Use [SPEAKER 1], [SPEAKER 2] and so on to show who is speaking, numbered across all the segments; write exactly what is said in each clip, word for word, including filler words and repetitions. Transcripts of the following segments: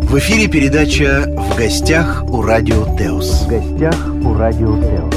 [SPEAKER 1] В эфире передача «В гостях у Радио Теос».
[SPEAKER 2] В гостях у Радио Теос.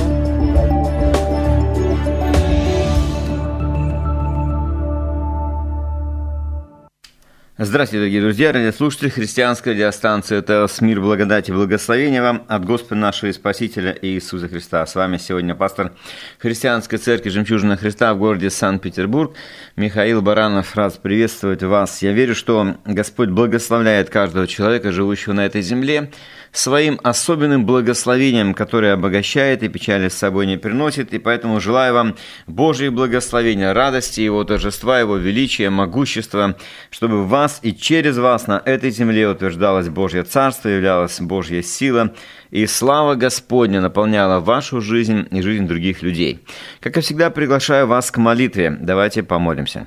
[SPEAKER 3] Здравствуйте, дорогие друзья, радиослушатели, христианская радиостанция «Теос». Мир, благодать и благословения вам от Господа нашего и Спасителя Иисуса Христа. С вами сегодня пастор Христианской Церкви «Жемчужина Христа» в городе Санкт-Петербург Михаил Баранов. Рад приветствовать вас. Я верю, что Господь благословляет каждого человека, живущего на этой земле, своим особенным благословением, которое обогащает и печали с собой не приносит. И поэтому желаю вам Божьих благословения, радости, Его торжества, Его величия, могущества, чтобы в вас и через вас на этой земле утверждалось Божье Царство, являлась Божья сила, и слава Господня наполняла вашу жизнь и жизнь других людей. Как и всегда, приглашаю вас к молитве. Давайте помолимся.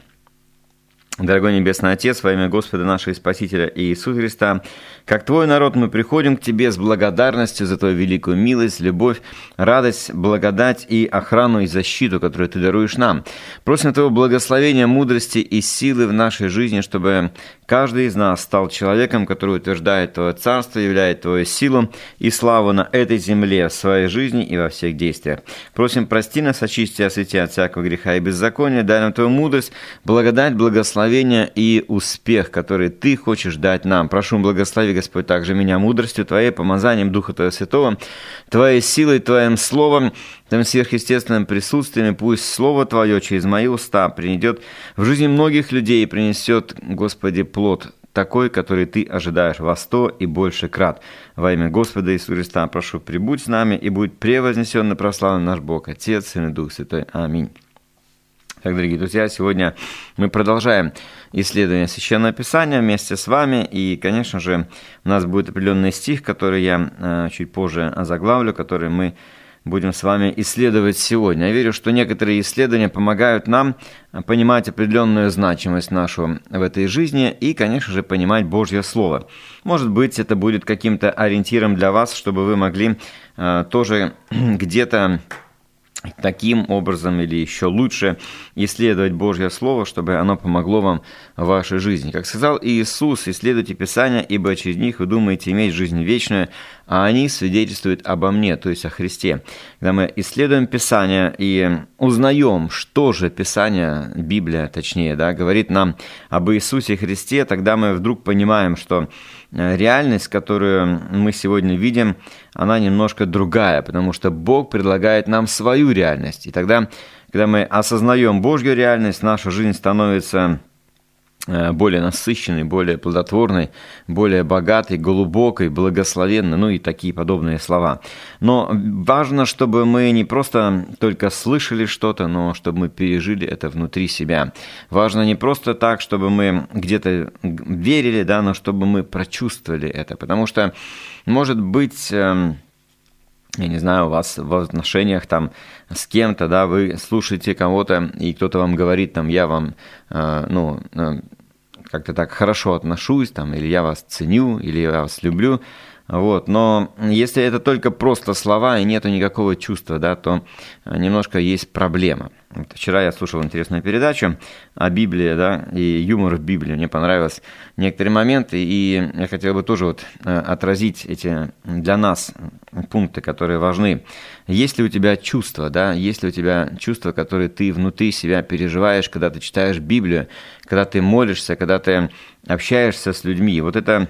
[SPEAKER 3] Дорогой Небесный Отец, во имя Господа нашего и Спасителя Иисуса Христа, как Твой народ мы приходим к Тебе с благодарностью за Твою великую милость, любовь, радость, благодать и охрану и защиту, которую Ты даруешь нам. Просим Твоего благословения, мудрости и силы в нашей жизни, чтобы каждый из нас стал человеком, который утверждает Твое Царство, являет Твою силу и славу на этой земле, в своей жизни и во всех действиях. Просим, прости нас, очисти, освети от всякого греха и беззакония, дай нам Твою мудрость, благодать, благословение и успех, который Ты хочешь дать нам. Прошу, благослови, Господь, также меня мудростью Твоей, помазанием Духа Твоего Святого, Твоей силой, Твоим словом, Твоим сверхъестественным присутствием, и пусть Слово Твое через мои уста принесет в жизни многих людей и принесет, Господи, плод такой, который Ты ожидаешь во сто и больше крат. Во имя Господа Иисуса Христа прошу, прибудь с нами, и будет превознесен и прославлен наш Бог, Отец, Сын и Дух Святой. Аминь. Так, дорогие друзья, сегодня мы продолжаем исследование Священного Писания вместе с вами, и, конечно же, у нас будет определенный стих, который я э, чуть позже озаглавлю, который мы будем с вами исследовать сегодня. Я верю, что некоторые исследования помогают нам понимать определенную значимость нашу в этой жизни и, конечно же, понимать Божье Слово. Может быть, это будет каким-то ориентиром для вас, чтобы вы могли э, тоже где-то таким образом или еще лучше исследовать Божье Слово, чтобы оно помогло вам в вашей жизни. Как сказал Иисус, исследуйте Писания, ибо через них вы думаете иметь жизнь вечную, а они свидетельствуют обо мне, то есть о Христе. Когда мы исследуем Писание и узнаем, что же Писание, Библия точнее, да, говорит нам об Иисусе Христе, тогда мы вдруг понимаем, что реальность, которую мы сегодня видим, она немножко другая, потому что Бог предлагает нам свою реальность. И тогда, когда мы осознаем Божью реальность, наша жизнь становится более насыщенной, более плодотворной, более богатой, глубокой, благословенной, ну и такие подобные слова. Но важно, чтобы мы не просто только слышали что-то, но чтобы мы пережили это внутри себя. Важно не просто так, чтобы мы где-то верили, да, но чтобы мы прочувствовали это, потому что, может быть, я не знаю, у вас в отношениях там с кем-то, да, вы слушаете кого-то, и кто-то вам говорит, там, я вам, э, ну, э, как-то так хорошо отношусь, там, или я вас ценю, или я вас люблю, вот, но если это только просто слова и нету никакого чувства, да, то немножко есть проблема. Вот вчера я слушал интересную передачу о Библии, да, и юмор в Библии. Мне понравились некоторые моменты, и я хотел бы тоже вот отразить эти для нас пункты, которые важны. Есть ли у тебя чувства, да, есть ли у тебя чувства, которые ты внутри себя переживаешь, когда ты читаешь Библию, когда ты молишься, когда ты общаешься с людьми. Вот это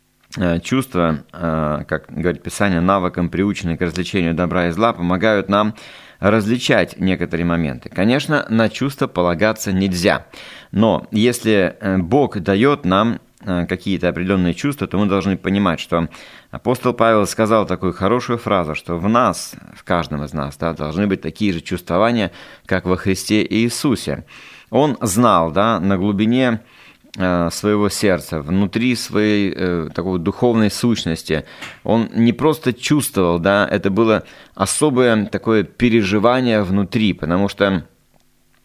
[SPEAKER 3] чувства, как говорит Писание, навыкам, приученные к развлечению добра и зла, помогают нам различать некоторые моменты. Конечно, на чувства полагаться нельзя, но если Бог дает нам какие-то определенные чувства, то мы должны понимать, что апостол Павел сказал такую хорошую фразу, что в нас, в каждом из нас, да, должны быть такие же чувствования, как во Христе Иисусе. Он знал, да, на глубине своего сердца, внутри своей э, такой духовной сущности. Он не просто чувствовал, да, это было особое такое переживание внутри, потому что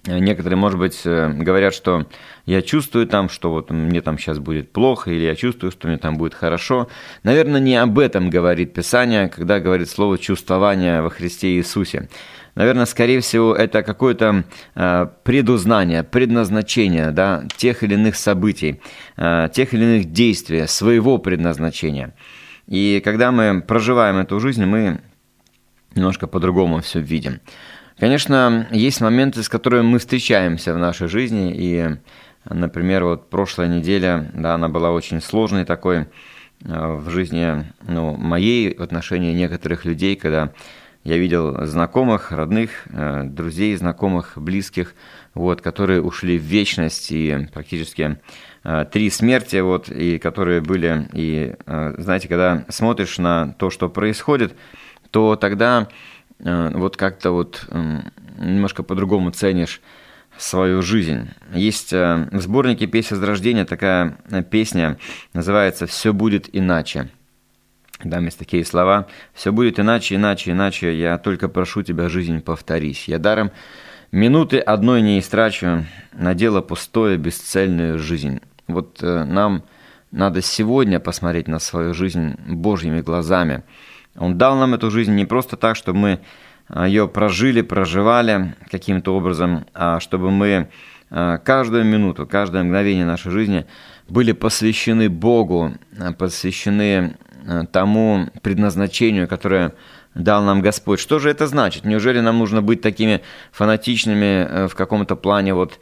[SPEAKER 3] Некоторые, может быть, говорят, что я чувствую там, что вот мне там сейчас будет плохо, или я чувствую, что мне там будет хорошо. Наверное, не об этом говорит Писание, когда говорит слово «чувствование» во Христе Иисусе. Наверное, скорее всего, это какое-то предузнание, предназначение, да, тех или иных событий, тех или иных действий, своего предназначения. И когда мы проживаем эту жизнь, мы немножко по-другому все видим. Конечно, есть моменты, с которыми мы встречаемся в нашей жизни, и, например, вот прошлая неделя, да, она была очень сложной такой в жизни, ну, моей, в отношении некоторых людей, когда я видел знакомых, родных, друзей, знакомых, близких, вот, которые ушли в вечность, и практически три смерти, вот, и которые были, и, знаете, когда смотришь на то, что происходит, то тогда вот как-то вот немножко по-другому ценишь свою жизнь. Есть в сборнике «Песнь возрождения» такая песня, называется «Все будет иначе». Там есть такие слова: «Все будет иначе, иначе, иначе, я только прошу тебя, жизнь, повторись. Я даром минуты одной не истрачу на дело пустое, бесцельную жизнь». Вот нам надо сегодня посмотреть на свою жизнь Божьими глазами. Он дал нам эту жизнь не просто так, чтобы мы ее прожили, проживали каким-то образом, а чтобы мы каждую минуту, каждое мгновение нашей жизни были посвящены Богу, посвящены тому предназначению, которое дал нам Господь. Что же это значит? Неужели нам нужно быть такими фанатичными в каком-то плане вот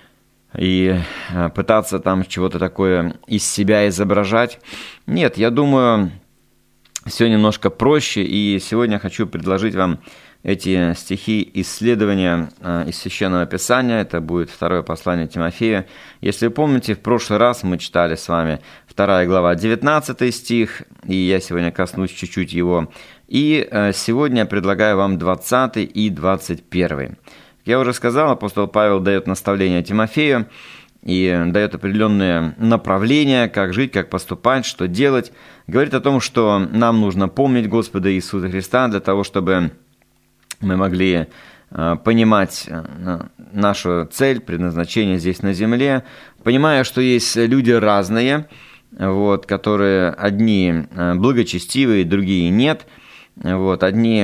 [SPEAKER 3] и пытаться там чего-то такое из себя изображать? Нет, я думаю, все немножко проще, и сегодня я хочу предложить вам эти стихи исследования из Священного Писания. Это будет второе послание Тимофею. Если вы помните, в прошлый раз мы читали с вами вторая глава, девятнадцатый стих, и я сегодня коснусь чуть-чуть его. И сегодня я предлагаю вам двадцатый и двадцать первый. Я уже сказал, апостол Павел дает наставление Тимофею и дает определенные направления, как жить, как поступать, что делать. Говорит о том, что нам нужно помнить Господа Иисуса Христа для того, чтобы мы могли понимать нашу цель, предназначение здесь на земле, понимая, что есть люди разные, вот, которые одни благочестивые, другие нет. Вот, одни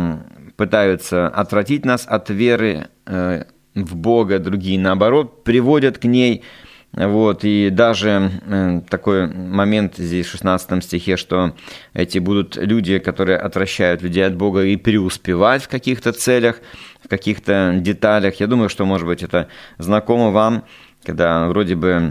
[SPEAKER 3] пытаются отвратить нас от веры в Бога, другие, наоборот, приводят к ней. Вот, и даже э, такой момент здесь в шестнадцатом стихе, что эти будут люди, которые отвращают людей от Бога и преуспевать в каких-то целях, в каких-то деталях. Я думаю, что, может быть, это знакомо вам, когда вроде бы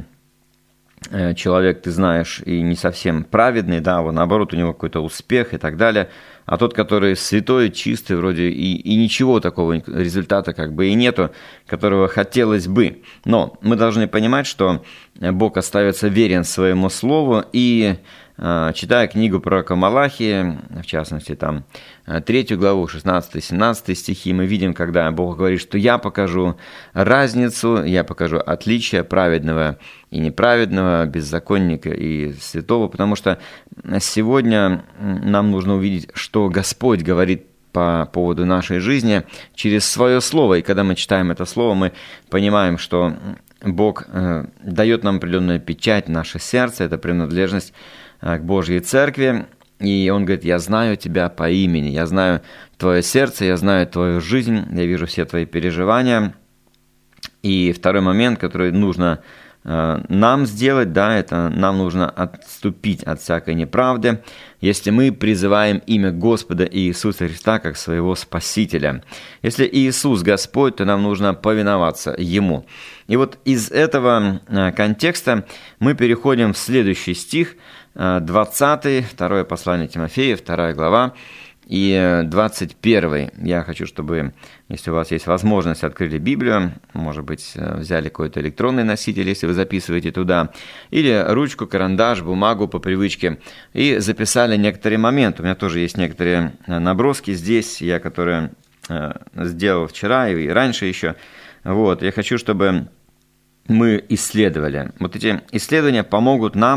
[SPEAKER 3] э, человек, ты знаешь, и не совсем праведный, да, вот, наоборот, у него какой-то успех и так далее, а тот, который святой, чистый, вроде и, и ничего такого результата как бы и нету, которого хотелось бы. Но мы должны понимать, что Бог остается верен своему слову, и читая книгу пророка Малахии, в частности, там, третью главу, шестнадцатый-семнадцатый стихи, мы видим, когда Бог говорит, что «я покажу разницу, я покажу отличие праведного и неправедного, беззаконника и святого», потому что сегодня нам нужно увидеть, что Господь говорит по поводу нашей жизни через свое слово, и когда мы читаем это слово, мы понимаем, что Бог дает нам определенную печать, наше сердце, это принадлежность к Божьей Церкви, и Он говорит: «Я знаю тебя по имени, я знаю твое сердце, я знаю твою жизнь, я вижу все твои переживания». И второй момент, который нужно э, нам сделать, да, это нам нужно отступить от всякой неправды, если мы призываем имя Господа Иисуса Христа как своего Спасителя. Если Иисус Господь, то нам нужно повиноваться Ему. И вот из этого э, контекста мы переходим в следующий стих, двадцатый, второе послание Тимофея, вторая глава, и двадцать первый. Я хочу, чтобы, если у вас есть возможность, открыли Библию, может быть, взяли какой-то электронный носитель, если вы записываете туда, или ручку, карандаш, бумагу по привычке, и записали некоторые моменты. У меня тоже есть некоторые наброски здесь, я которые сделал вчера и раньше еще. Вот, я хочу, чтобы мы исследовали. Вот эти исследования помогут нам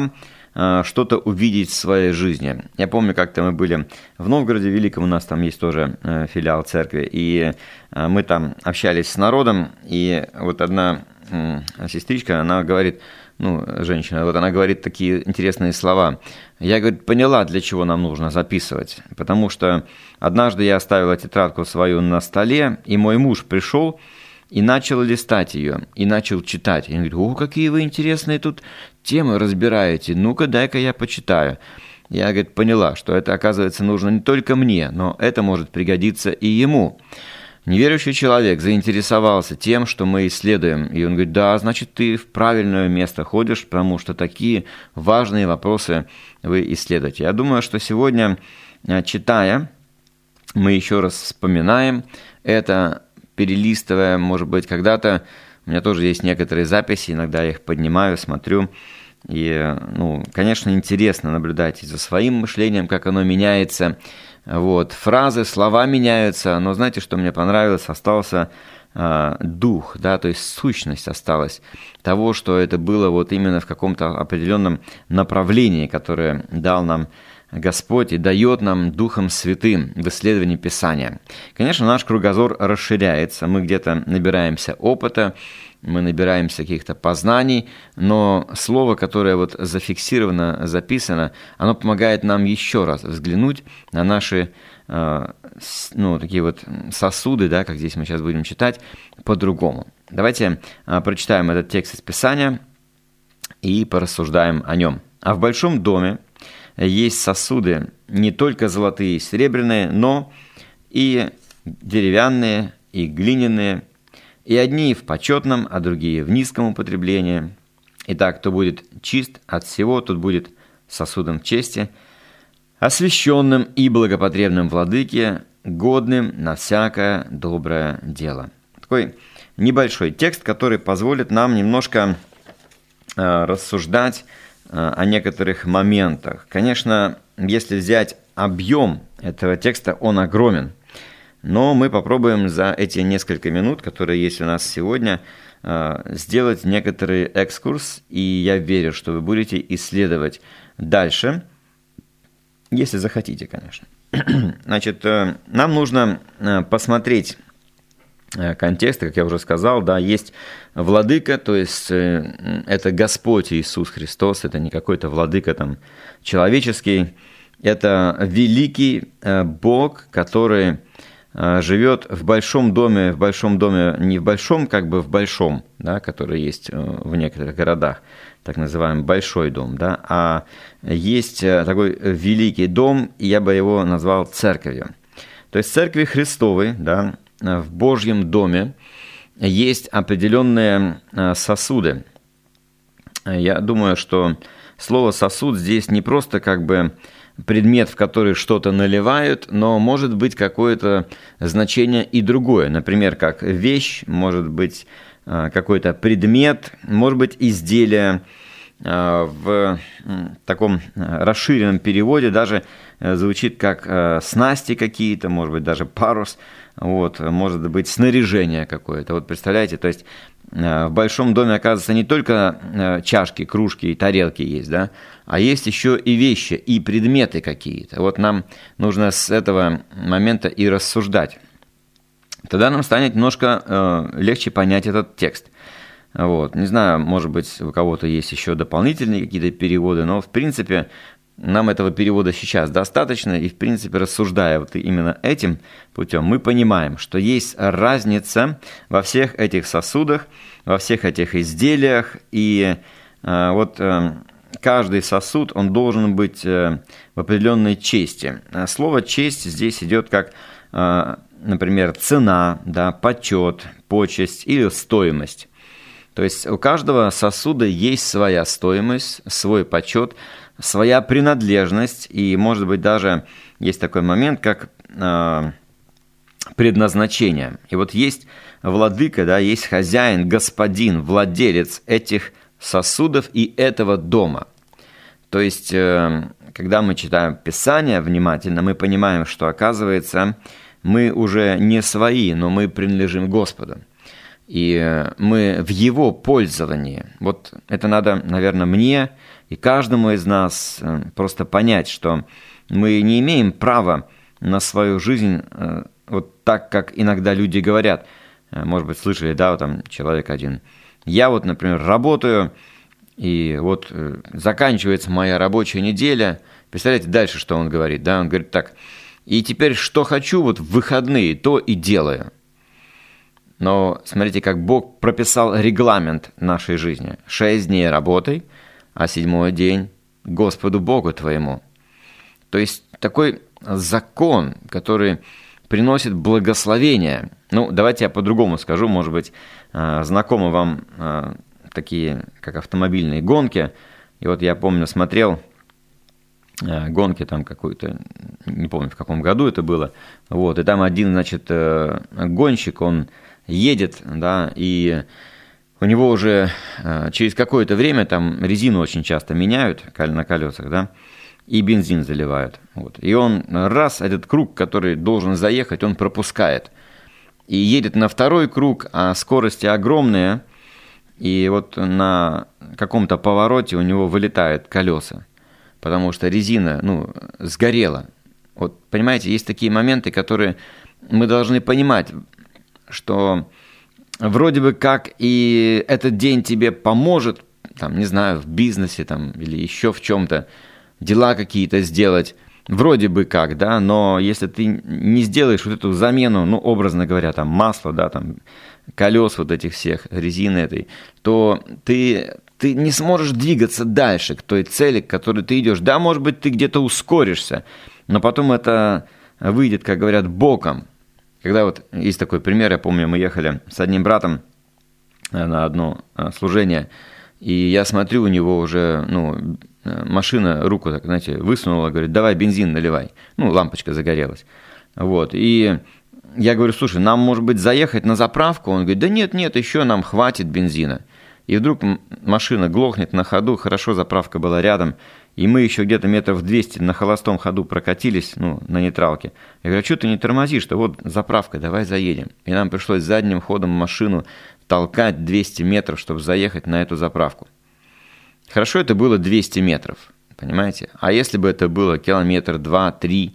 [SPEAKER 3] что-то увидеть в своей жизни. Я помню, как-то мы были в Новгороде Великом, у нас там есть тоже филиал церкви, и мы там общались с народом, и вот одна сестричка, она говорит, ну, женщина, вот она говорит такие интересные слова. Я, говорит, поняла, для чего нам нужно записывать, потому что однажды я оставила тетрадку свою на столе, и мой муж пришел и начал листать ее, и начал читать. И он говорит, о, какие вы интересные тут темы разбираете, ну-ка, дай-ка я почитаю. Я, говорит, поняла, что это, оказывается, нужно не только мне, но это может пригодиться и ему. Неверующий человек заинтересовался тем, что мы исследуем, и он говорит, да, значит, ты в правильное место ходишь, потому что такие важные вопросы вы исследуете. Я думаю, что сегодня, читая, мы еще раз вспоминаем это, перелистывая, может быть, когда-то, у меня тоже есть некоторые записи, иногда я их поднимаю, смотрю, и, ну, конечно, интересно наблюдать за своим мышлением, как оно меняется. Вот, фразы, слова меняются, но знаете, что мне понравилось? Остался э, дух, да, то есть сущность осталась того, что это было вот именно в каком-то определенном направлении, которое дал нам Господь и дает нам Духом Святым в исследовании Писания. Конечно, наш кругозор расширяется, мы где-то набираемся опыта, мы набираемся каких-то познаний, но слово, которое вот зафиксировано, записано, оно помогает нам еще раз взглянуть на наши, ну, такие вот сосуды, да, как здесь мы сейчас будем читать, по-другому. Давайте прочитаем этот текст из Писания и порассуждаем о нем. «А в большом доме есть сосуды не только золотые и серебряные, но и деревянные, и глиняные, и одни в почетном, а другие в низком употреблении. Итак, кто будет чист от всего, тот будет сосудом чести, освященным и благопотребным владыке, годным на всякое доброе дело». Такой небольшой текст, который позволит нам немножко э, рассуждать э, о некоторых моментах. Конечно, если взять объем этого текста, он огромен. Но мы попробуем за эти несколько минут, которые есть у нас сегодня, сделать некоторый экскурс, и я верю, что вы будете исследовать дальше, если захотите, конечно. Значит, нам нужно посмотреть контекст, как я уже сказал, да, есть владыка, то есть это Господь Иисус Христос, это не какой-то владыка там человеческий, это великий Бог, который живет в большом доме, в большом доме, не в большом, как бы в большом, да, который есть в некоторых городах, так называемый большой дом, да, а есть такой великий дом, и я бы его назвал церковью. То есть в церкви Христовой, да, в Божьем доме есть определенные сосуды. Я думаю, что слово «сосуд» здесь не просто как бы предмет, в который что-то наливают, но может быть какое-то значение и другое. Например, как вещь, может быть какой-то предмет, может быть изделие. В таком расширенном переводе даже звучит как снасти какие-то, может быть даже парус, вот, может быть снаряжение какое-то. Вот представляете, то есть в большом доме, оказывается, не только чашки, кружки и тарелки есть, да, а есть еще и вещи, и предметы какие-то. Вот нам нужно с этого момента и рассуждать. Тогда нам станет немножко э, легче понять этот текст. Вот. Не знаю, может быть, у кого-то есть еще дополнительные какие-то переводы, но, в принципе, нам этого перевода сейчас достаточно, и, в принципе, рассуждая вот именно этим путем, мы понимаем, что есть разница во всех этих сосудах, во всех этих изделиях, и э, вот э, каждый сосуд, он должен быть э, в определенной чести. Слово «честь» здесь идет как, э, например, цена, да, почет, почесть или стоимость. То есть у каждого сосуда есть своя стоимость, свой почет, своя принадлежность, и, может быть, даже есть такой момент, как э, предназначение. И вот есть владыка, да, есть хозяин, господин, владелец этих сосудов и этого дома. То есть, э, когда мы читаем Писание внимательно, мы понимаем, что, оказывается, мы уже не свои, но мы принадлежим Господу. И мы в Его пользовании. Вот это надо, наверное, мне И каждому из нас просто понять, что мы не имеем права на свою жизнь вот так, как иногда люди говорят. Может быть, слышали, да, вот там человек один. Я вот, например, работаю, и вот заканчивается моя рабочая неделя. Представляете, дальше что он говорит, да? Он говорит так: и теперь что хочу, вот в выходные, то и делаю. Но смотрите, как Бог прописал регламент нашей жизни. Шесть дней работай, а седьмой день Господу Богу твоему. То есть такой закон, который приносит благословение. Ну, давайте я по-другому скажу, может быть, знакомы вам такие, как автомобильные гонки. И вот я помню, смотрел гонки там какую-то, не помню, в каком году это было. Вот, и там один, значит, гонщик, он едет, да, и у него уже через какое-то время там резину очень часто меняют на колесах, да, и бензин заливают. Вот. И он раз, этот круг, который должен заехать, он пропускает. И едет на второй круг, а скорости огромные, и вот на каком-то повороте у него вылетают колеса, потому что резина, ну, сгорела. Вот, понимаете, есть такие моменты, которые мы должны понимать, что вроде бы как и этот день тебе поможет, там, не знаю, в бизнесе там, или еще в чем-то, дела какие-то сделать, вроде бы как, да, но если ты не сделаешь вот эту замену, ну, образно говоря, там, масла, да, там, колес вот этих всех, резины этой, то ты, ты не сможешь двигаться дальше к той цели, к которой ты идешь. Да, может быть, ты где-то ускоришься, но потом это выйдет, как говорят, боком. Когда вот есть такой пример, я помню, мы ехали с одним братом на одно служение, и я смотрю, у него уже, ну, машина руку, так, знаете, высунула, говорит: давай бензин наливай. Ну, лампочка загорелась. Вот, и я говорю: слушай, нам, может быть, заехать на заправку? Он говорит: да нет, нет, еще нам хватит бензина. И вдруг машина глохнет на ходу, хорошо, заправка была рядом, и мы еще где-то метров двести на холостом ходу прокатились, ну, на нейтралке. Я говорю: а что ты не тормозишь-то? Вот заправка, давай заедем. И нам пришлось задним ходом машину толкать двести метров, чтобы заехать на эту заправку. Хорошо, это было двести метров, понимаете? А если бы это было километр, два, три,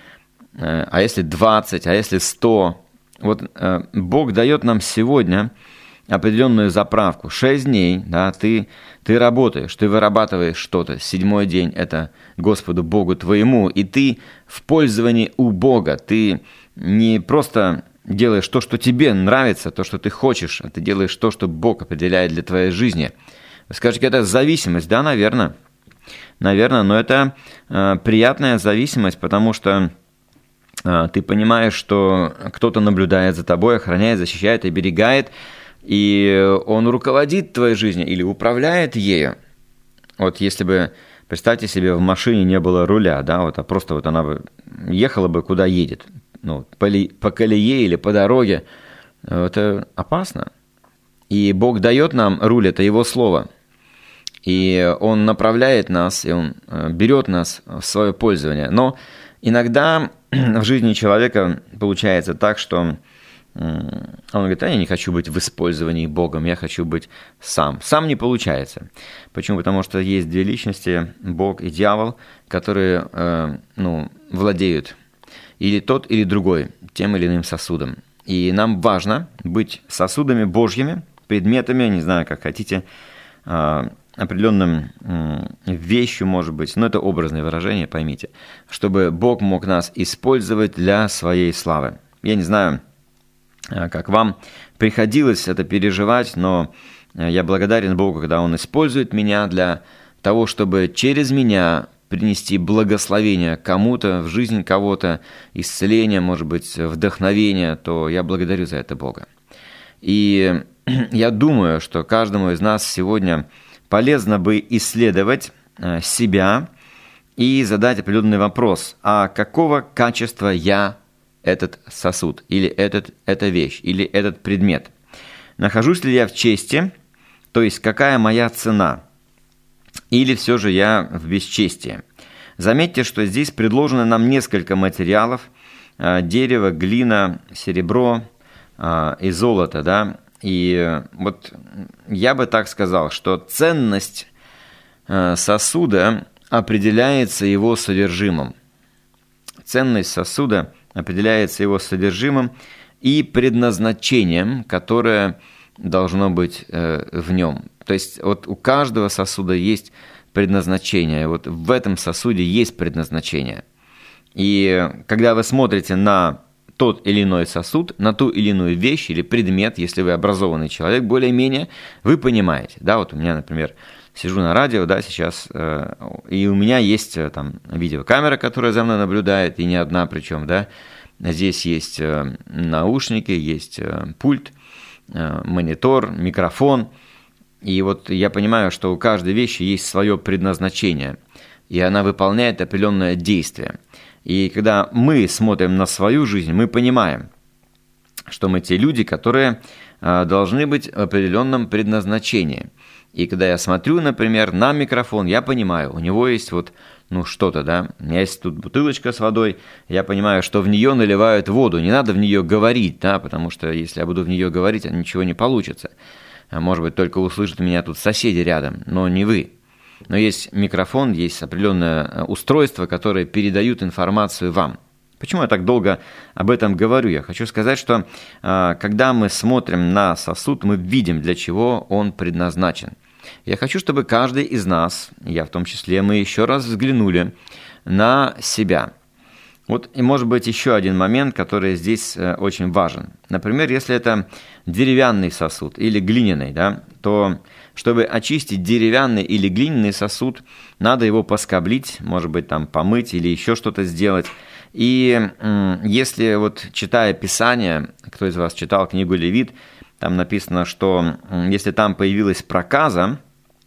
[SPEAKER 3] а если двадцать, а если сто? Вот Бог дает нам сегодня определенную заправку. Шесть дней, да, ты, ты работаешь, ты вырабатываешь что-то. Седьмой день – это Господу Богу твоему, и ты в пользовании у Бога. Ты не просто делаешь то, что тебе нравится, то, что ты хочешь, а ты делаешь то, что Бог определяет для твоей жизни. Вы скажете, это зависимость? Да, наверное. Наверное, но это э, приятная зависимость, потому что э, ты понимаешь, что кто-то наблюдает за тобой, охраняет, защищает, оберегает, и он руководит твоей жизнью или управляет ею. Вот если бы, представьте себе, в машине не было руля, да, вот, а просто вот она бы ехала бы, куда едет, ну, по, ли, по колее или по дороге, это опасно. И Бог дает нам руль, это Его Слово. И Он направляет нас, и Он берет нас в свое пользование. Но иногда в жизни человека получается так, что он говорит: а я не хочу быть в использовании Богом, я хочу быть сам. Сам не получается. Почему? Потому что есть две личности, Бог и дьявол, которые э, ну, владеют или тот, или другой, тем или иным сосудом. И нам важно быть сосудами Божьими, предметами, не знаю, как хотите, э, определенным э, вещью, может быть, но это образное выражение, поймите, чтобы Бог мог нас использовать для своей славы. Я не знаю, как вам приходилось это переживать, но я благодарен Богу, когда Он использует меня для того, чтобы через меня принести благословение кому-то, в жизнь кого-то, исцеление, может быть, вдохновение, то я благодарю за это Бога. И я думаю, что каждому из нас сегодня полезно бы исследовать себя и задать определенный вопрос: а какого качества я этот сосуд, или этот, эта вещь, или этот предмет? Нахожусь ли я в чести, то есть какая моя цена, или все же я в бесчестии? Заметьте, что здесь предложено нам несколько материалов: дерево, глина, серебро и золото, да? И вот я бы так сказал, что ценность сосуда определяется его содержимым. Ценность сосуда определяется его содержимым и предназначением, которое должно быть в нем. То есть вот у каждого сосуда есть предназначение. Вот в этом сосуде есть предназначение. И когда вы смотрите на тот или иной сосуд, на ту или иную вещь или предмет, если вы образованный человек, более-менее вы понимаете. Да, вот у меня, например, сижу на радио, да, сейчас, э, и у меня есть э, там видеокамера, которая за мной наблюдает, и не одна причем, да. Здесь есть э, наушники, есть э, пульт, э, монитор, микрофон. И вот я понимаю, что у каждой вещи есть свое предназначение, и она выполняет определенное действие. И когда мы смотрим на свою жизнь, мы понимаем, что мы те люди, которые э, должны быть в определенном предназначении. И когда я смотрю, например, на микрофон, я понимаю, у него есть вот, ну, что-то, да, у меня есть тут бутылочка с водой, я понимаю, что в нее наливают воду, не надо в нее говорить, да, потому что если я буду в нее говорить, ничего не получится. Может быть, только услышат меня тут соседи рядом, но не вы. Но есть микрофон, есть определенное устройство, которое передают информацию вам. Почему я так долго об этом говорю? Я хочу сказать, что когда мы смотрим на сосуд, мы видим, для чего он предназначен. Я хочу, чтобы каждый из нас, я в том числе, мы еще раз взглянули на себя. Вот и может быть еще один момент, который здесь очень важен. Например, если это деревянный сосуд или глиняный, да, то чтобы очистить деревянный или глиняный сосуд, надо его поскоблить, может быть, там помыть или еще что-то сделать. И если вот читая Писание, кто из вас читал книгу Левит, там написано, что если там появилась проказа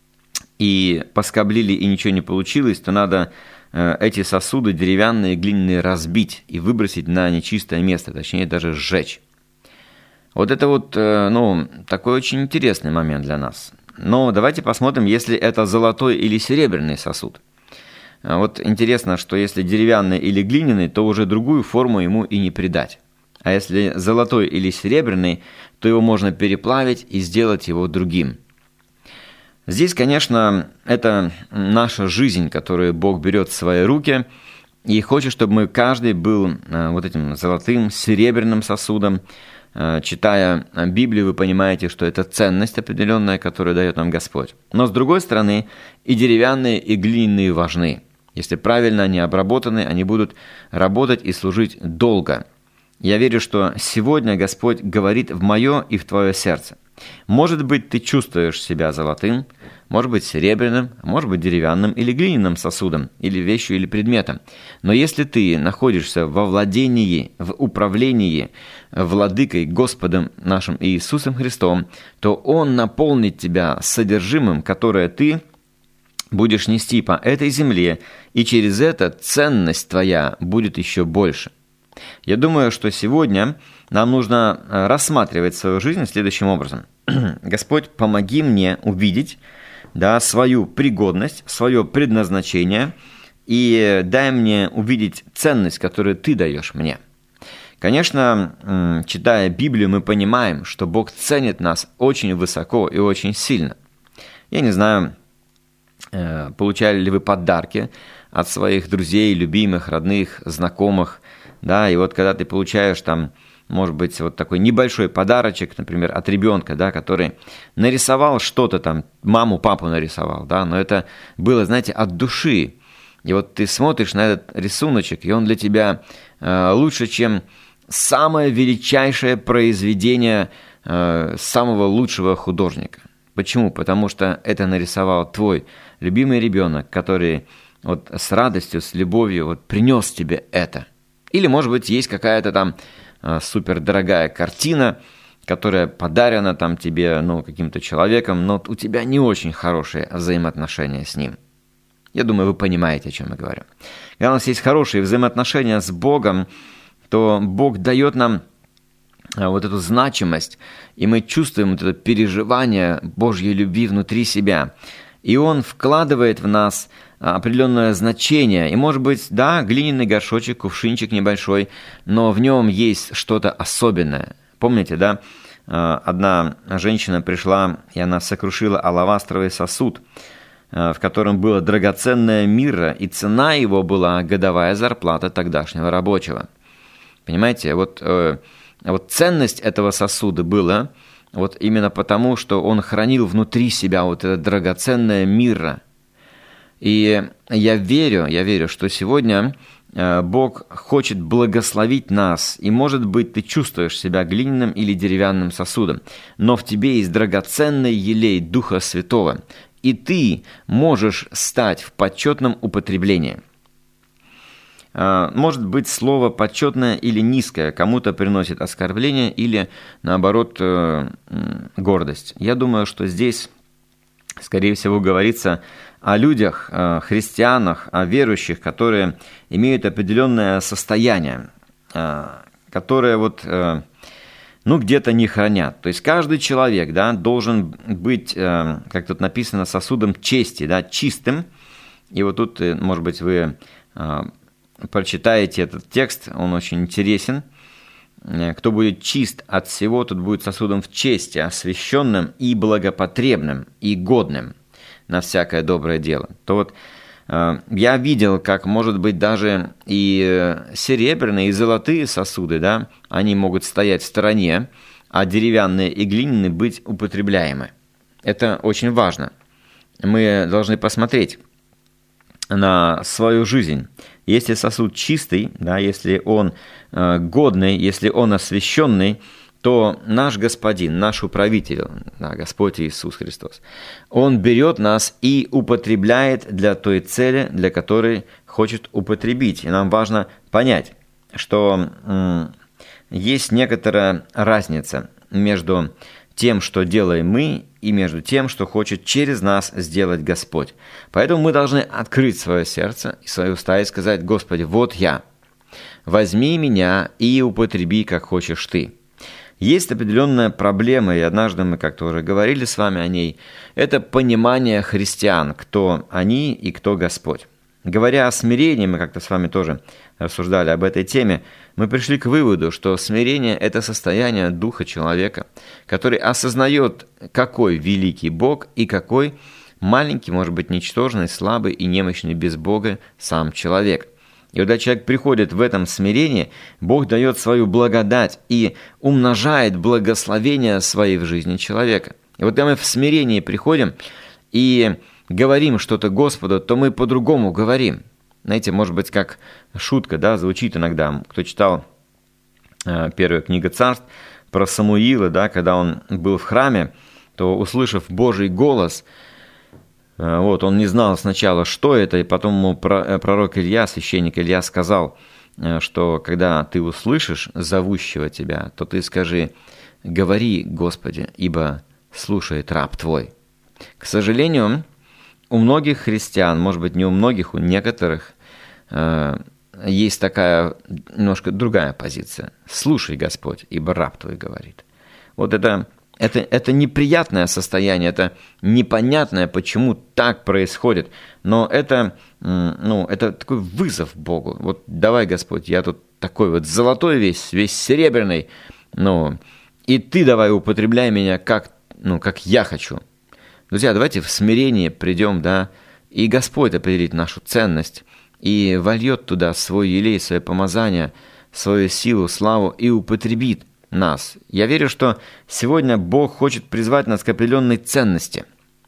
[SPEAKER 3] и поскоблили и ничего не получилось, то надо эти сосуды деревянные, глиняные разбить и выбросить на нечистое место, точнее даже сжечь. Вот это вот, ну, такой очень интересный момент для нас. Но давайте посмотрим, если это золотой или серебряный сосуд. Вот интересно, что если деревянный или глиняный, то уже другую форму ему и не придать. А если золотой или серебряный, то его можно переплавить и сделать его другим. Здесь, конечно, это наша жизнь, которую Бог берет в свои руки и хочет, чтобы мы каждый был вот этим золотым, серебряным сосудом. Читая Библию, вы понимаете, что это ценность определенная, которую дает нам Господь. Но с другой стороны, и деревянные, и глиняные важны. Если правильно они обработаны, они будут работать и служить долго. Я верю, что сегодня Господь говорит в мое и в твое сердце. Может быть, ты чувствуешь себя золотым, может быть, серебряным, может быть, деревянным или глиняным сосудом, или вещью, или предметом. Но если ты находишься во владении, в управлении владыкой Господом нашим Иисусом Христом, то Он наполнит тебя содержимым, которое ты будешь нести по этой земле, и через это ценность твоя будет еще больше. Я думаю, что сегодня нам нужно рассматривать свою жизнь следующим образом. Господь, помоги мне увидеть, да, свою пригодность, свое предназначение, и дай мне увидеть ценность, которую Ты даешь мне. Конечно, читая Библию, мы понимаем, что Бог ценит нас очень высоко и очень сильно. Я не знаю, получали ли вы подарки от своих друзей, любимых, родных, знакомых, да, и вот когда ты получаешь там, может быть, вот такой небольшой подарочек, например, от ребенка, да, который нарисовал что-то там, маму, папу нарисовал, да, но это было, знаете, от души. И вот ты смотришь на этот рисуночек, и он для тебя э, лучше, чем самое величайшее произведение э, самого лучшего художника. Почему? Потому что это нарисовал твой любимый ребенок, который вот с радостью, с любовью вот принес тебе это. Или, может быть, есть какая-то там э, супердорогая картина, которая подарена там тебе, ну, каким-то человеком, но у тебя не очень хорошие взаимоотношения с ним. Я думаю, вы понимаете, о чем я говорю. Когда у нас есть хорошие взаимоотношения с Богом, то Бог дает нам вот эту значимость, и мы чувствуем вот это переживание Божьей любви внутри себя. И Он вкладывает в нас определенное значение. И, может быть, да, глиняный горшочек, кувшинчик небольшой, но в нем есть что-то особенное. Помните, да, одна женщина пришла, и она сокрушила алавастровый сосуд. в котором было драгоценное мирра, и цена его была годовая зарплата тогдашнего рабочего. Понимаете, вот, вот ценность этого сосуда была вот именно потому, что он хранил внутри себя вот это драгоценное мирра. И я верю, я верю, что сегодня Бог хочет благословить нас, и, может быть, ты чувствуешь себя глиняным или деревянным сосудом, но в тебе есть драгоценный елей Духа Святого, и ты можешь стать в почетном употреблении. Может быть, слово «почетное» или «низкое» кому-то приносит оскорбление или, наоборот, гордость. Я думаю, что здесь, скорее всего, говорится о людях, о христианах, о верующих, которые имеют определенное состояние, которое вот, ну, где-то не хранят. То есть каждый человек, да, должен быть, как тут написано, сосудом чести, да, чистым. И вот тут, может быть, вы прочитаете этот текст, он очень интересен. Кто будет чист от всего, тот будет сосудом в чести, освященным и благопотребным, и годным на всякое доброе дело. То вот э, я видел, как, может быть, даже и серебряные, и золотые сосуды, да, они могут стоять в стороне, а деревянные и глиняные быть употребляемы. Это очень важно. Мы должны посмотреть на свою жизнь. Если сосуд чистый, да, если он э, годный, если он освященный, то наш Господин, наш управитель, да, Господь Иисус Христос, Он берет нас и употребляет для той цели, для которой хочет употребить. И нам важно понять, что м, есть некоторая разница между тем, что делаем мы, и между тем, что хочет через нас сделать Господь. Поэтому мы должны открыть свое сердце и свои уста и сказать: «Господи, вот я, возьми меня и употреби, как хочешь Ты». Есть определенная проблема, и однажды мы как-то уже говорили с вами о ней. Это понимание христиан, кто они и кто Господь. Говоря о смирении, мы как-то с вами тоже рассуждали об этой теме, мы пришли к выводу, что смирение – это состояние духа человека, который осознает, какой великий Бог и какой маленький, может быть, ничтожный, слабый и немощный без Бога сам человек. И когда человек приходит в этом смирении, Бог дает свою благодать и умножает благословения свои в жизни человека. И вот когда мы в смирении приходим и говорим что-то Господу, то мы по-другому говорим. Знаете, может быть, как шутка, да, звучит иногда. Кто читал э, первую книгу Царств про Самуила, да, когда он был в храме, то, услышав Божий голос, Вот, он не знал сначала, что это, и потом ему пророк Илья, священник Илья, сказал, что когда ты услышишь зовущего тебя, то ты скажи: «Говори, Господи, ибо слушает раб твой». К сожалению, у многих христиан, может быть, не у многих, у некоторых, есть такая немножко другая позиция. «Слушай, Господь, ибо раб твой говорит». Вот это... Это, это неприятное состояние, это непонятное, почему так происходит, но это, ну, это такой вызов Богу. Вот давай, Господь, я тут такой вот золотой весь, весь серебряный, ну, и ты давай употребляй меня как, ну, как я хочу. Друзья, давайте в смирение придем, да, и Господь определит нашу ценность и вольет туда свой елей, свое помазание, свою силу, славу и употребит нас. Я верю, что сегодня Бог хочет призвать нас к определенной ценности.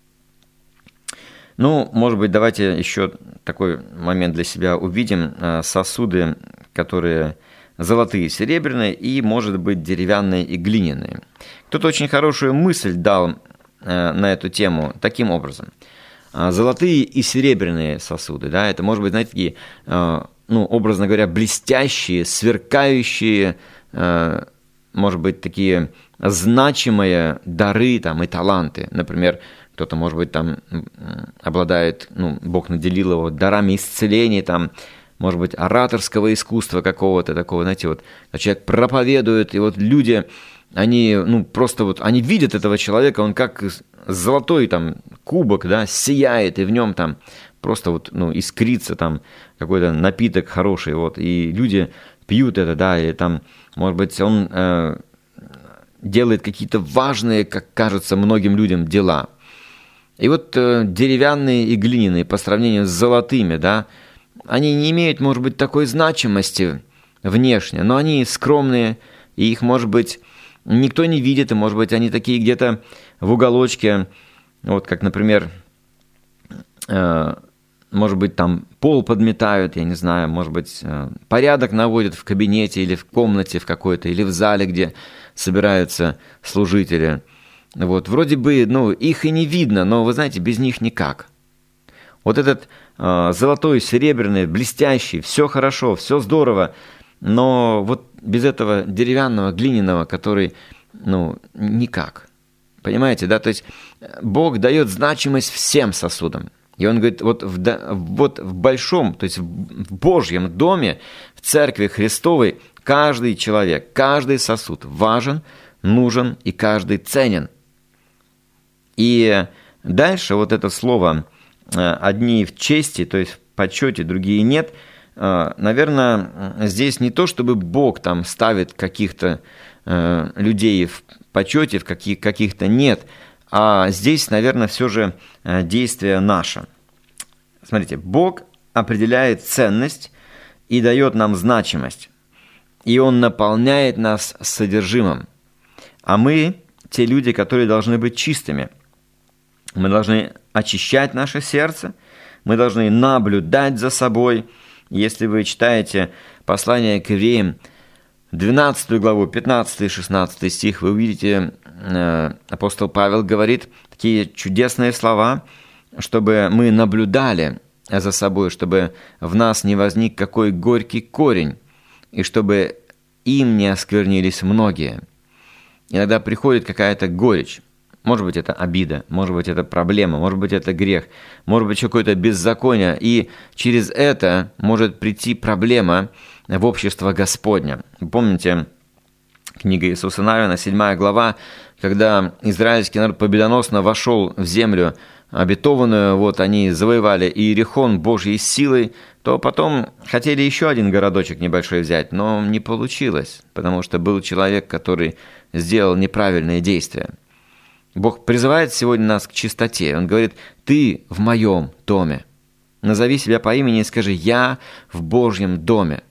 [SPEAKER 3] Ну, может быть, давайте еще такой момент для себя увидим. Сосуды, которые золотые, серебряные и, может быть, деревянные и глиняные. Кто-то очень хорошую мысль дал на эту тему таким образом. Золотые и серебряные сосуды, да, это, может быть, знаете, такие, ну, образно говоря, блестящие, сверкающие, может быть, такие значимые дары там, и таланты. Например, кто-то, может быть, там обладает, ну, Бог наделил его дарами исцеления, там, может быть, ораторского искусства какого-то такого, знаете, вот, человек проповедует, и вот люди, они, ну, просто вот, они видят этого человека, он как золотой там кубок, да, сияет, и в нем там просто вот, ну, искрится там какой-то напиток хороший, вот, и люди пьют это, да, и там, может быть, он э, делает какие-то важные, как кажется многим людям, дела. И вот э, деревянные и глиняные по сравнению с золотыми, да, они не имеют, может быть, такой значимости внешне, но они скромные, и их, может быть, никто не видит, и, может быть, они такие где-то в уголочке, вот как, например, э, может быть, там пол подметают, я не знаю, может быть, э, порядок наводят в кабинете или в комнате в какой-то, или в зале, где собираются служители. Вот, вроде бы, ну, их и не видно, но, вы знаете, без них никак. Вот этот э, золотой, серебряный, блестящий, все хорошо, все здорово, но вот без этого деревянного, глиняного, который, ну, никак. Понимаете, да? То есть Бог дает значимость всем сосудам. И Он говорит, вот в, вот в большом, то есть в Божьем доме, в Церкви Христовой, каждый человек, каждый сосуд важен, нужен и каждый ценен. И дальше вот это слово «одни в чести», то есть в почете, другие нет, наверное, здесь не то, чтобы Бог там ставит каких-то людей в почете, в каких- каких-то нет, а здесь, наверное, все же действие наше. Смотрите, Бог определяет ценность и дает нам значимость, и Он наполняет нас содержимым, а мы те люди, которые должны быть чистыми. Мы должны очищать наше сердце, мы должны наблюдать за собой. Если вы читаете послание к евреям, двенадцатую главу, пятнадцатый и шестнадцатый стих, вы увидите, апостол Павел говорит такие чудесные слова, чтобы мы наблюдали за собой, чтобы в нас не возник какой горький корень, и чтобы им не осквернились многие. Иногда приходит какая-то горечь. Может быть, это обида, может быть, это проблема, может быть, это грех, может быть, какое-то беззаконие. И через это может прийти проблема в общество Господне. Помните, книга Иисуса Навина, седьмая глава, когда израильский народ победоносно вошел в землю обетованную, вот они завоевали Иерихон Божьей силой, то потом хотели еще один городочек небольшой взять, но не получилось, потому что был человек, который сделал неправильные действия. Бог призывает сегодня нас к чистоте. Он говорит, ты в моем доме. Назови себя по имени и скажи, я в Божьем доме.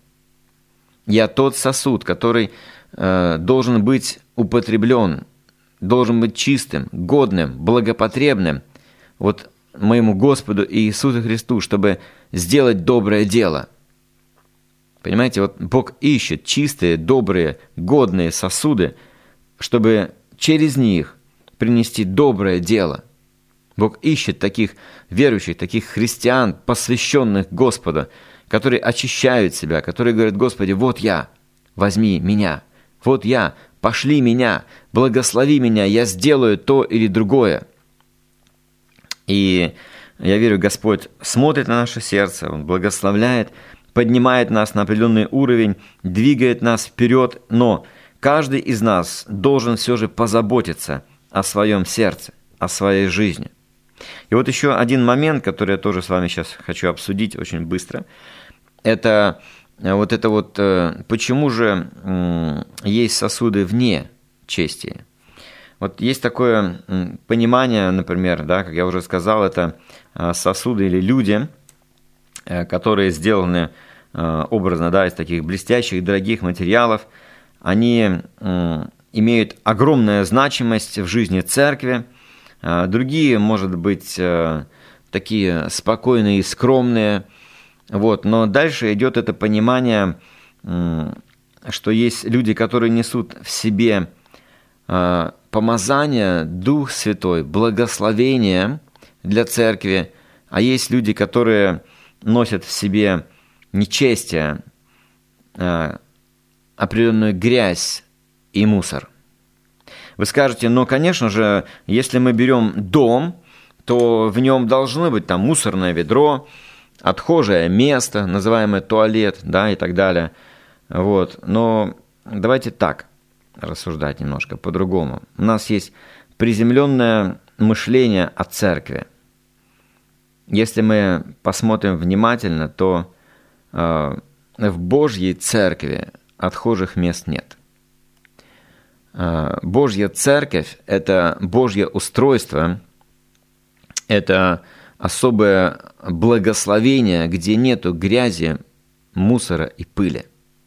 [SPEAKER 3] Я тот сосуд, который э, должен быть употреблен, должен быть чистым, годным, благопотребным вот моему Господу Иисусу Христу, чтобы сделать доброе дело. Понимаете, вот Бог ищет чистые, добрые, годные сосуды, чтобы через них принести доброе дело. Бог ищет таких верующих, таких христиан, посвященных Господу, которые очищают себя, которые говорят, Господи, вот я, возьми меня, вот я, пошли меня, благослови меня, я сделаю то или другое. И я верю, Господь смотрит на наше сердце, Он благословляет, поднимает нас на определенный уровень, двигает нас вперед, но каждый из нас должен все же позаботиться о своем сердце, о своей жизни. И вот еще один момент, который я тоже с вами сейчас хочу обсудить очень быстро, это вот это вот, почему же есть сосуды вне чести. Вот есть такое понимание, например, да, как я уже сказал, это сосуды или люди, которые сделаны образно, да, из таких блестящих, дорогих материалов, они имеют огромную значимость в жизни церкви. Другие, может быть, такие спокойные и скромные. Вот. Но дальше идет это понимание, что есть люди, которые несут в себе помазание, Дух Святой, благословение для церкви, а есть люди, которые носят в себе нечестие, определенную грязь и мусор. Вы скажете, ну, конечно же, если мы берем дом, то в нем должны быть там мусорное ведро, отхожее место, называемое туалет, да, и так далее. Вот. Но давайте так рассуждать немножко по-другому. У нас есть приземленное мышление о церкви. Если мы посмотрим внимательно, то э, в Божьей церкви отхожих мест нет. Божья церковь – это Божье устройство, это особое благословение, где нету грязи, мусора и пыли.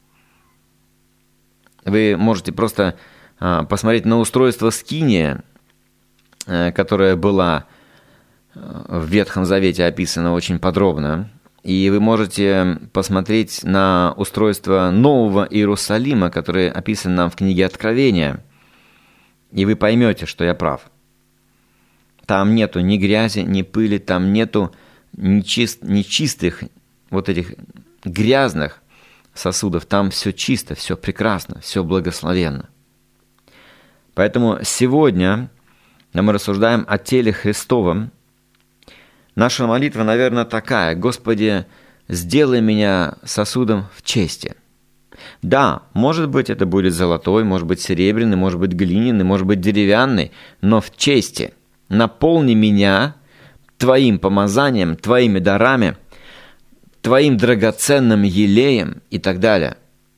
[SPEAKER 3] Вы можете просто посмотреть на устройство скиния, которая была в Ветхом Завете описана очень подробно, и вы можете посмотреть на устройство Нового Иерусалима, которое описано нам в книге Откровения, и вы поймете, что я прав. Там нету ни грязи, ни пыли, там нету нечист, нечистых, вот этих грязных сосудов, там все чисто, все прекрасно, все благословенно. Поэтому сегодня мы рассуждаем о теле Христовом. Наша молитва, наверное, такая: «Господи, сделай меня сосудом в чести». Да, может быть, это будет золотой, может быть, серебряный, может быть, глиняный, может быть, деревянный, но в чести. Наполни меня Твоим помазанием, Твоими дарами, Твоим драгоценным елеем и так далее.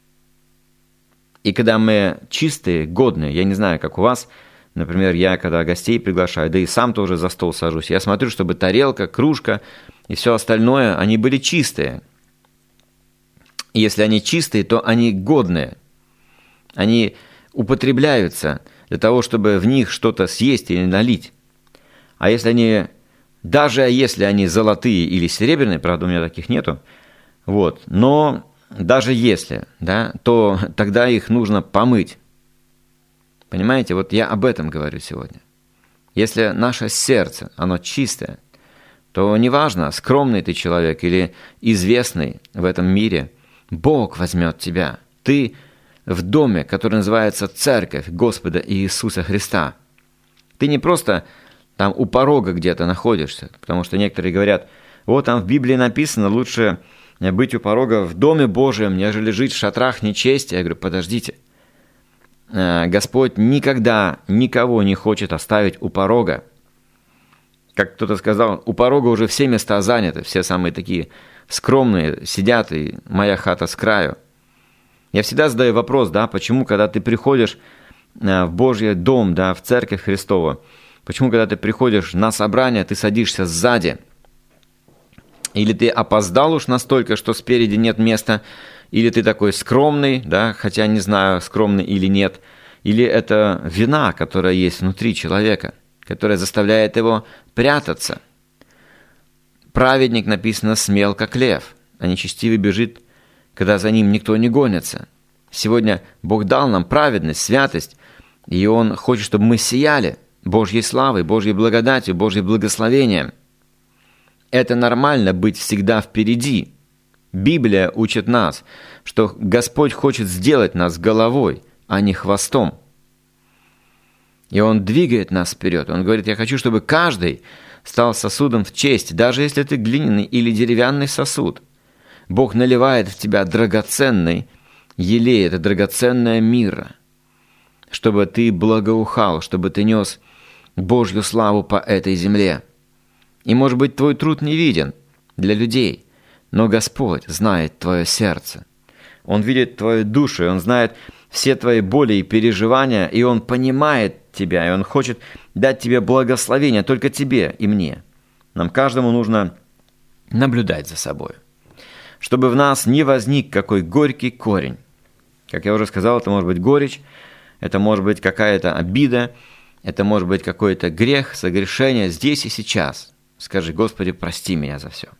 [SPEAKER 3] И когда мы чистые, годные, я не знаю, как у вас, например, я когда гостей приглашаю, да и сам тоже за стол сажусь, я смотрю, чтобы тарелка, кружка и все остальное, они были чистые. И если они чистые, то они годные. Они употребляются для того, чтобы в них что-то съесть или налить. А если они, даже если они золотые или серебряные, правда, у меня таких нету, вот, но даже если, да, то тогда их нужно помыть. Понимаете, вот я об этом говорю сегодня. Если наше сердце, оно чистое, то неважно, скромный ты человек или известный в этом мире, Бог возьмет тебя. Ты в доме, который называется Церковь Господа Иисуса Христа. Ты не просто там у порога где-то находишься, потому что некоторые говорят: вот там в Библии написано, лучше быть у порога в Доме Божьем, нежели жить в шатрах нечестия. Я говорю: подождите. Господь никогда никого не хочет оставить у порога. Как кто-то сказал, у порога уже все места заняты, все самые такие скромные сидят, и моя хата с краю. Я всегда задаю вопрос, да, почему, когда ты приходишь в Божий дом, да, в Церковь Христову, почему, когда ты приходишь на собрание, ты садишься сзади? Или ты опоздал уж настолько, что спереди нет места, или ты такой скромный, да, хотя не знаю, скромный или нет, или это вина, которая есть внутри человека, которая заставляет его прятаться. Праведник, написано, смел, как лев, а нечестивый бежит, когда за ним никто не гонится. Сегодня Бог дал нам праведность, святость, и Он хочет, чтобы мы сияли Божьей славой, Божьей благодатью, Божьим благословением. Это нормально быть всегда впереди. Библия учит нас, что Господь хочет сделать нас головой, а не хвостом. И Он двигает нас вперед. Он говорит: я хочу, чтобы каждый стал сосудом в честь, даже если ты глиняный или деревянный сосуд. Бог наливает в тебя драгоценный елей, это драгоценная мирра, чтобы ты благоухал, чтобы ты нес Божью славу по этой земле. И, может быть, твой труд не виден для людей, но Господь знает твое сердце. Он видит твою душу, и Он знает все твои боли и переживания, и Он понимает тебя, и Он хочет дать тебе благословение, только тебе и мне. Нам каждому нужно наблюдать за собой, чтобы в нас не возник какой горький корень. Как я уже сказал, это может быть горечь, это может быть какая-то обида, это может быть какой-то грех, согрешение здесь и сейчас. Скажи: Господи, прости меня за все.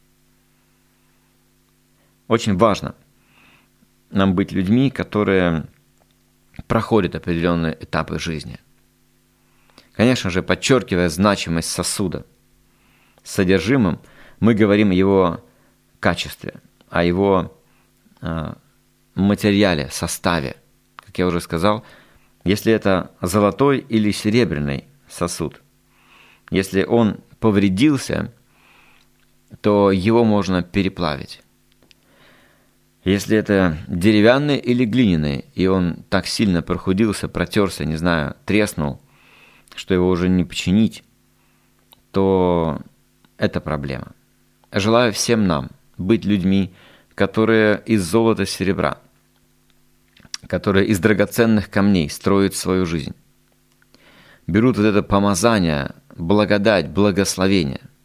[SPEAKER 3] Очень важно нам быть людьми, которые проходят определенные этапы жизни. Конечно же, подчеркивая значимость сосуда. С содержимым мы говорим о его качестве, о его э, материале, составе. Как я уже сказал, если это золотой или серебряный сосуд, если он повредился, то его можно переплавить. Если это деревянный или глиняный, и он так сильно прохудился, протерся, не знаю, треснул, что его уже не починить, то это проблема. Желаю всем нам быть людьми, которые из золота, серебра, которые из драгоценных камней строят свою жизнь. Берут вот это помазание, благодать, благословение,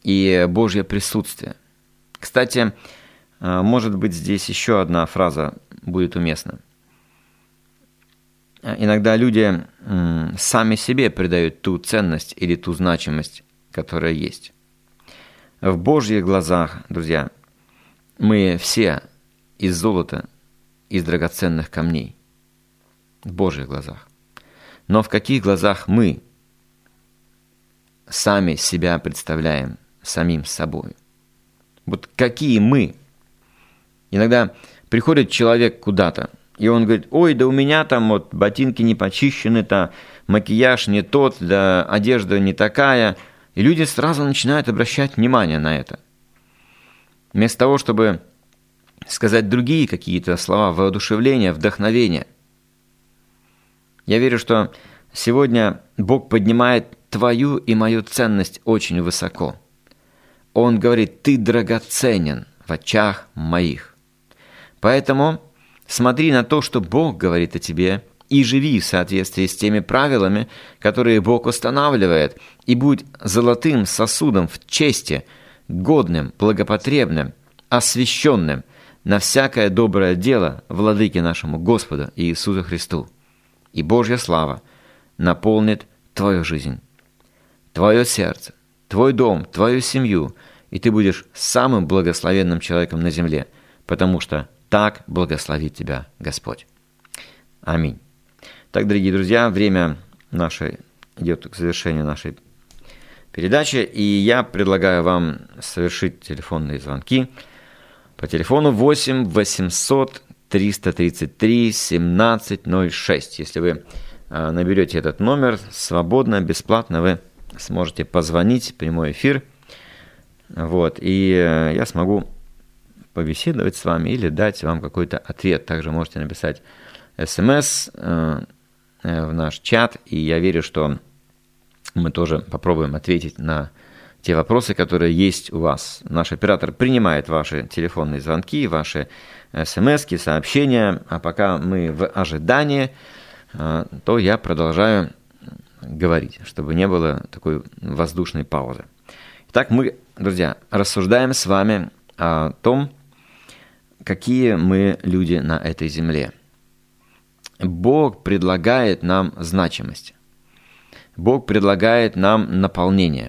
[SPEAKER 3] и Божье присутствие. Кстати, может быть, здесь еще одна фраза будет уместна. Иногда люди сами себе придают ту ценность или ту значимость, которая есть. В Божьих глазах, друзья, мы все из золота, из драгоценных камней. В Божьих глазах. Но в каких глазах мы сами себя представляем самим собой? Вот какие мы? Иногда приходит человек куда-то, и он говорит: ой, да у меня там вот ботинки не почищены-то, макияж не тот, да одежда не такая. И люди сразу начинают обращать внимание на это. Вместо того, чтобы сказать другие какие-то слова воодушевления, вдохновения. Я верю, что сегодня Бог поднимает твою и мою ценность очень высоко. Он говорит: ты драгоценен в очах моих. Поэтому смотри на то, что Бог говорит о тебе, и живи в соответствии с теми правилами, которые Бог устанавливает, и будь золотым сосудом в чести, годным, благопотребным, освященным на всякое доброе дело владыке нашему Господу Иисусу Христу. И Божья слава наполнит твою жизнь, твое сердце, твой дом, твою семью, и ты будешь самым благословенным человеком на земле, потому что так благословит тебя Господь. Аминь. Так, дорогие друзья, время наше идет к завершению нашей передачи, и я предлагаю вам совершить телефонные звонки по телефону восемь восемьсот триста тридцать три семнадцать ноль шесть. Если вы наберете этот номер свободно, бесплатно, вы сможете позвонить в прямой эфир, вот, и я смогу побеседовать с вами или дать вам какой-то ответ. Также можете написать смс в наш чат, и я верю, что мы тоже попробуем ответить на те вопросы, которые есть у вас. Наш оператор принимает ваши телефонные звонки, ваши смски, сообщения, а пока мы в ожидании, то я продолжаю говорить, чтобы не было такой воздушной паузы. Итак, мы, друзья, рассуждаем с вами о том, какие мы люди на этой земле. Бог предлагает нам значимость. Бог предлагает нам наполнение.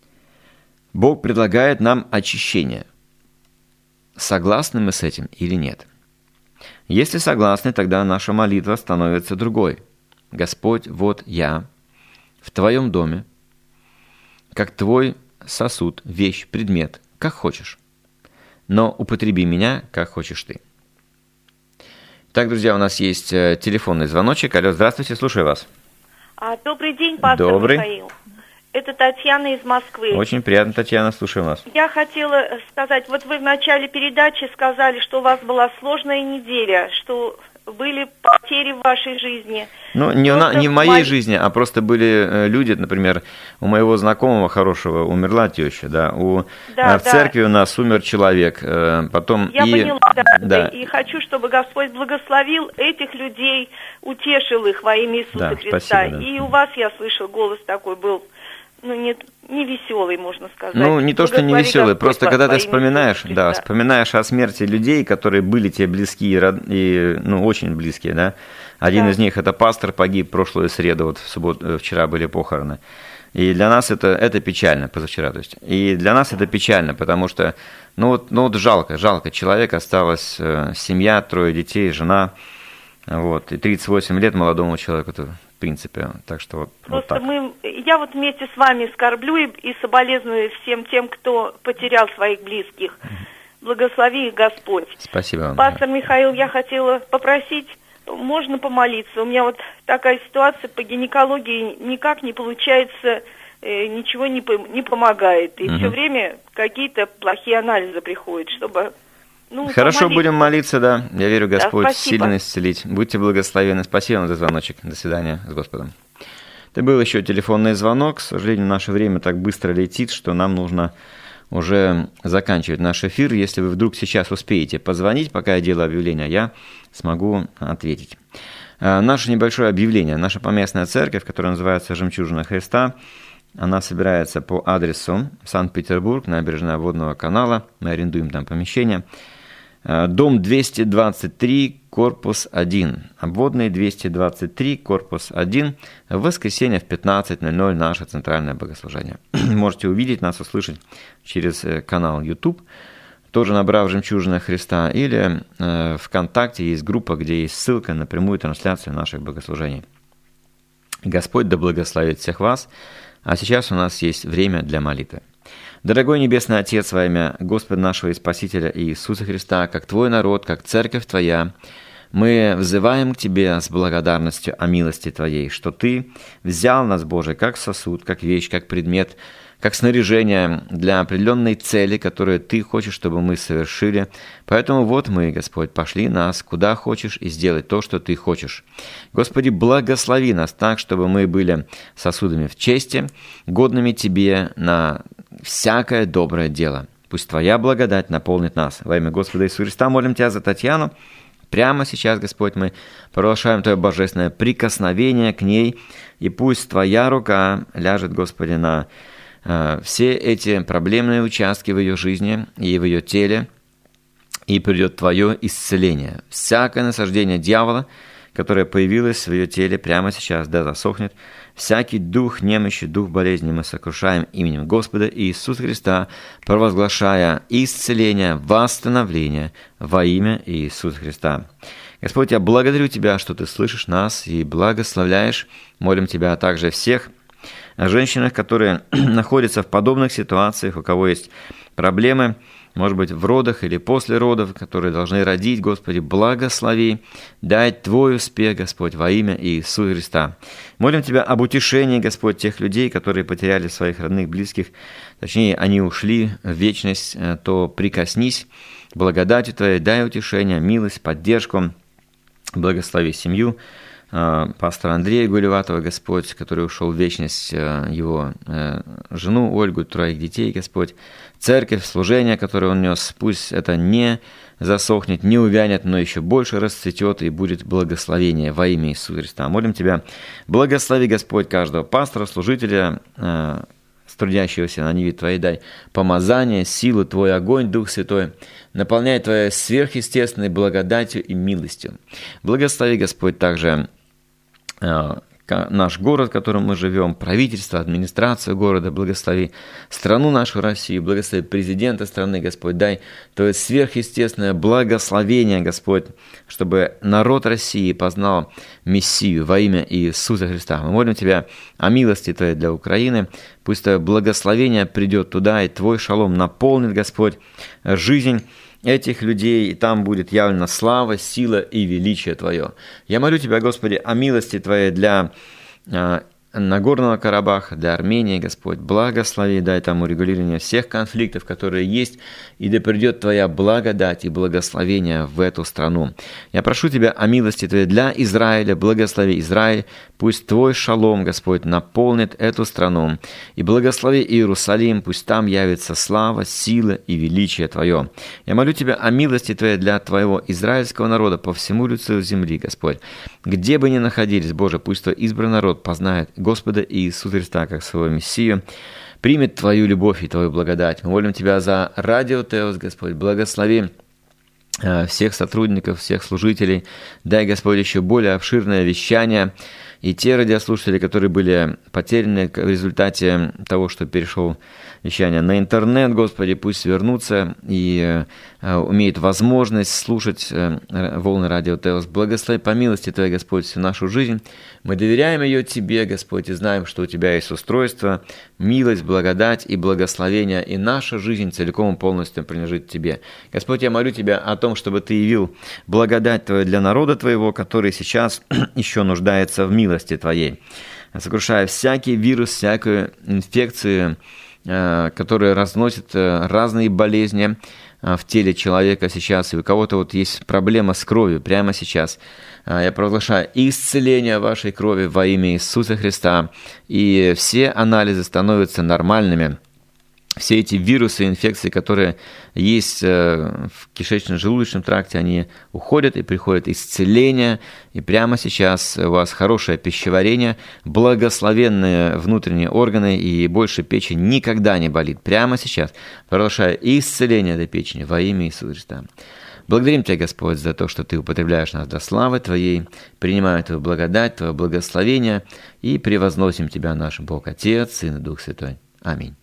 [SPEAKER 3] Бог предлагает нам очищение. Согласны мы с этим или нет? Если согласны, тогда наша молитва становится другой. Господь, вот я в Твоем доме, как Твой сосуд, вещь, предмет, как хочешь. Но употреби меня, как хочешь Ты. Так, друзья, у нас есть телефонный звоночек. Алло, здравствуйте, слушаю вас.
[SPEAKER 4] Добрый день, пастор
[SPEAKER 3] Добрый.
[SPEAKER 4] Михаил. Это Татьяна из Москвы.
[SPEAKER 3] Очень приятно, Татьяна, слушаю вас.
[SPEAKER 4] Я хотела сказать, вот вы в начале передачи сказали, что у вас была сложная неделя, что были потери в вашей жизни. Ну,
[SPEAKER 3] не, на, не в моей
[SPEAKER 4] мол...
[SPEAKER 3] жизни, а просто были люди, например, у моего знакомого хорошего умерла теща, да, у,
[SPEAKER 4] да
[SPEAKER 3] в
[SPEAKER 4] да.
[SPEAKER 3] церкви у нас умер человек, потом...
[SPEAKER 4] Я
[SPEAKER 3] и,
[SPEAKER 4] поняла, да,
[SPEAKER 3] да.
[SPEAKER 4] И хочу, чтобы Господь благословил этих людей, утешил их во имя Иисуса
[SPEAKER 3] да,
[SPEAKER 4] Христа.
[SPEAKER 3] Спасибо, да.
[SPEAKER 4] И у вас, я слышал, голос такой был, ну, не, не веселый, можно сказать.
[SPEAKER 3] Ну, не то, что не веселый, просто когда ты вспоминаешь, да,
[SPEAKER 4] Христа.
[SPEAKER 3] вспоминаешь о смерти людей, которые были тебе близкие, и, ну, очень близкие, да. Один
[SPEAKER 4] да.
[SPEAKER 3] из них, это пастор, погиб прошлую среду, вот в субботу, вчера были похороны. И для нас это, это печально, позавчера, то есть. И для нас это печально, потому что, ну вот, ну вот жалко, жалко. Человек, осталась э, семья, трое детей, жена, вот, и тридцать восемь лет молодому человеку-то, в принципе, так что вот, вот
[SPEAKER 4] Просто
[SPEAKER 3] так.
[SPEAKER 4] мы, я вот вместе с вами скорблю и, и соболезную всем тем, кто потерял своих близких. Благослови их Господь.
[SPEAKER 3] Спасибо вам.
[SPEAKER 4] Пастор Михаил, я хотела попросить, можно помолиться? У меня вот такая ситуация по гинекологии, никак не получается, э, ничего не, не помогает. И угу. все время какие-то плохие анализы приходят, чтобы... Ну,
[SPEAKER 3] Хорошо,
[SPEAKER 4] помолиться.
[SPEAKER 3] будем молиться, да. Я верю, Господь
[SPEAKER 4] да,
[SPEAKER 3] сильно исцелить. Будьте благословенны. Спасибо вам за звоночек. До свидания с Господом. Это был еще телефонный звонок. К сожалению, наше время так быстро летит, что нам нужно уже заканчивать наш эфир. Если вы вдруг сейчас успеете позвонить, пока я делаю объявление, я смогу ответить. Наше небольшое объявление. Наша поместная церковь, которая называется «Жемчужина Христа», Она собирается по адресу Санкт-Петербург, набережная Водного канала. Мы арендуем там помещение. Дом двести двадцать три, корпус один. Обводный двести двадцать три, корпус один. В воскресенье в пятнадцать ноль ноль наше центральное богослужение. Можете увидеть нас, услышать через канал YouTube, тоже набрав «Жемчужина Христа», или э, ВКонтакте есть группа, где есть ссылка на прямую трансляцию наших богослужений. Господь да благословит всех вас. А сейчас у нас есть время для молитвы. Дорогой Небесный Отец, во имя Господа нашего и Спасителя Иисуса Христа, как Твой народ, как Церковь Твоя, мы взываем к Тебе с благодарностью о милости Твоей, что Ты взял нас, Боже, как сосуд, как вещь, как предмет, как снаряжение для определенной цели, которую Ты хочешь, чтобы мы совершили. Поэтому вот мы, Господь, пошли нас куда хочешь и сделать то, что Ты хочешь. Господи, благослови нас так, чтобы мы были сосудами в чести, годными Тебе на всякое доброе дело. Пусть Твоя благодать наполнит нас. Во имя Господа Иисуса Христа молим Тебя за Татьяну. Прямо сейчас, Господь, мы провозглашаем Твое божественное прикосновение к ней, и пусть Твоя рука ляжет, Господи, на все эти проблемные участки в ее жизни и в ее теле, и придет Твое исцеление. Всякое насаждение дьявола, которое появилось в ее теле прямо сейчас, да засохнет. Всякий дух немощи, дух болезни мы сокрушаем именем Господа Иисуса Христа, провозглашая исцеление, восстановление во имя Иисуса Христа. Господь, я благодарю Тебя, что Ты слышишь нас и благословляешь. Молим Тебя также всех о женщинах, которые находятся в подобных ситуациях, у кого есть проблемы, может быть, в родах или после родов, которые должны родить. Господи, благослови, дай Твой успех, Господь, во имя Иисуса Христа. Молим Тебя об утешении, Господь, тех людей, которые потеряли своих родных, близких, точнее, они ушли в вечность, то прикоснись благодатью Твоей, дай утешение, милость, поддержку, благослови семью пастора Андрея Гулеватова, Господь, который ушел в вечность, его жену Ольгу, троих детей, Господь, церковь, служение, которое он нес, пусть это не засохнет, не увянет, но еще больше расцветет и будет благословение во имя Иисуса Христа. Молим Тебя, благослови, Господь, каждого пастора, служителя, трудящегося на ниве Твоей, дай помазание, силу, Твой огонь, Дух Святой, наполняй Твоей сверхъестественной благодатью и милостью. Благослови, Господь, также э, наш город, в котором мы живем, правительство, администрацию города, благослови страну нашу Россию, благослови президента страны, Господь, дай Твое сверхъестественное благословение, Господь, чтобы народ России познал Мессию во имя Иисуса Христа. Мы молим Тебя о милости Твоей для Украины. Пусть Твое благословение придет туда, и Твой шалом наполнит, Господь, жизнь этих людей, и там будет явлена слава, сила и величие Твое. Я молю Тебя, Господи, о милости Твоей для э, Нагорного Карабаха, для Армении, Господь. Благослови, дай там урегулирование всех конфликтов, которые есть, и да придет Твоя благодать и благословение в эту страну. Я прошу Тебя о милости Твоей для Израиля, благослови Израиль, пусть Твой шалом, Господь, наполнит эту страну, и благослови Иерусалим, пусть там явится слава, сила и величие Твое. Я молю Тебя о милости Твоей для Твоего израильского народа по всему лицу земли, Господь. Где бы ни находились, Боже, пусть Твой избранный народ познает Господа Иисуса Христа как своего Мессию, примет Твою любовь и Твою благодать. Мы молим Тебя за радио Теос, Господь, благослови всех сотрудников, всех служителей. Дай, Господь, еще более обширное вещание. И те радиослушатели, которые были потеряны в результате того, что перешел вещание на интернет, Господи, пусть вернутся и э, умеют возможность слушать э, волны радио Теос. Благослови по милости Твоей, Господь, всю нашу жизнь. Мы доверяем ее Тебе, Господь, и знаем, что у Тебя есть устройство, милость, благодать и благословение, и наша жизнь целиком и полностью принадлежит Тебе. Господь, я молю Тебя о том, чтобы Ты явил благодать Твою для народа Твоего, который сейчас еще нуждается в милости Твоей, сокрушая всякий вирус, всякую инфекцию, которые разносят разные болезни в теле человека сейчас, и у кого-то вот есть проблема с кровью прямо сейчас. Я провозглашаю исцеление вашей крови во имя Иисуса Христа, и все анализы становятся нормальными. все эти вирусы, инфекции, которые есть в кишечно-желудочном тракте, они уходят и приходит исцеление. И прямо сейчас у вас хорошее пищеварение, благословенные внутренние органы, и больше печень никогда не болит. Прямо сейчас продолжаю исцеление этой печени во имя Иисуса Христа. Благодарим Тебя, Господь, за то, что Ты употребляешь нас до славы Твоей, принимаем Твою благодать, Твое благословение и превозносим Тебя, наш Бог, Отец, Сын и Дух Святой. Аминь.